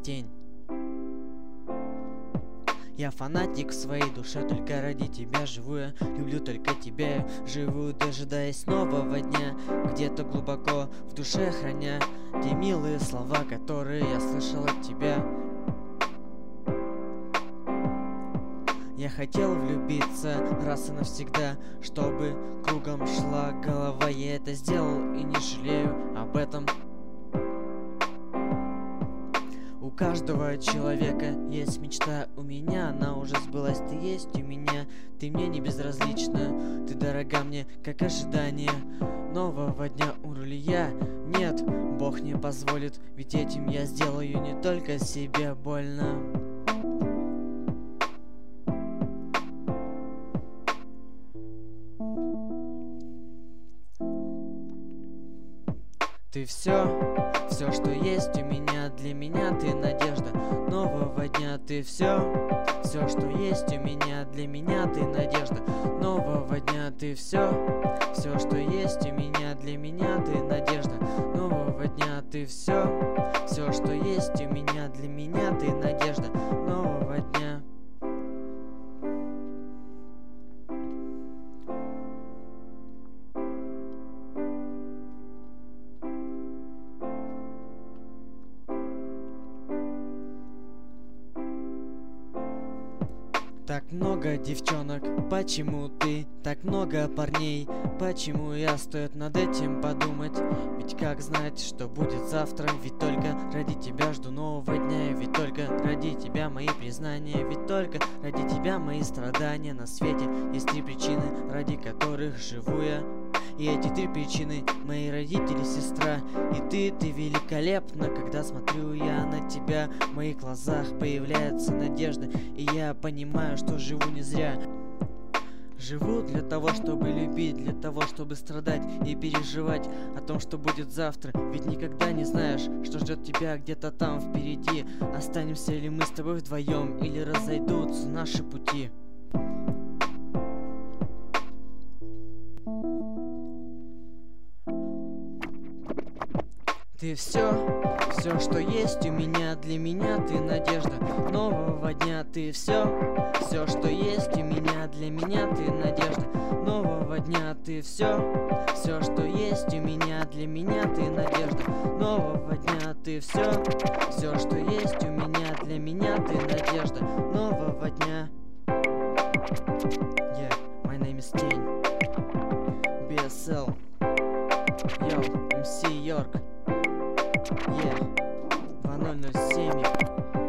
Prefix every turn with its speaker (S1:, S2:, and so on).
S1: Тень. Я фанатик в своей душе, только ради тебя живу я, люблю только тебя, я живу, дожидаясь нового дня, где-то глубоко в душе храня те милые слова, которые я слышал от тебя. Я хотел влюбиться раз и навсегда, чтобы кругом шла голова. Я это сделал и не жалею об этом. У каждого человека есть мечта, у меня она уже сбылась. Ты есть у меня, ты мне не безразлична, ты дорога мне, как ожидание нового дня у руля. Нет, Бог не позволит, ведь этим я сделаю не только себе больно. Ты все, что есть у меня, для меня ты надежда нового дня. Ты все, что есть у меня, для меня ты надежда нового дня. Ты все, что есть у меня, для меня ты надежда нового дня. Ты все, что есть у меня, для меня ты надежда нового дня. Так много девчонок, почему ты? Так много парней, почему я? Стоит над этим подумать. Ведь как знать, что будет завтра? Ведь только ради тебя жду нового дня. Ведь только ради тебя мои признания. Ведь только ради тебя мои страдания. На свете есть 3 причины, ради которых живу я. И эти 3 причины — мои родители, сестра и ты великолепна. Когда смотрю я на тебя, в моих глазах появляется надежда, и я понимаю, что живу не зря. Живу для того, чтобы любить, для того, чтобы страдать и переживать о том, что будет завтра. Ведь никогда не знаешь, что ждет тебя где-то там впереди. Останемся ли мы с тобой вдвоем, или разойдутся наши пути? Ты все, что есть у меня, для меня ты надежда нового дня. Ты все, что есть у меня, для меня ты надежда нового дня. Ты все, что есть у меня, для меня ты надежда нового дня. Ты все, что есть у меня, для меня ты надежда нового дня. Yeah, my name is Тень. BSL. Yo, MC York. Yeah, 2007.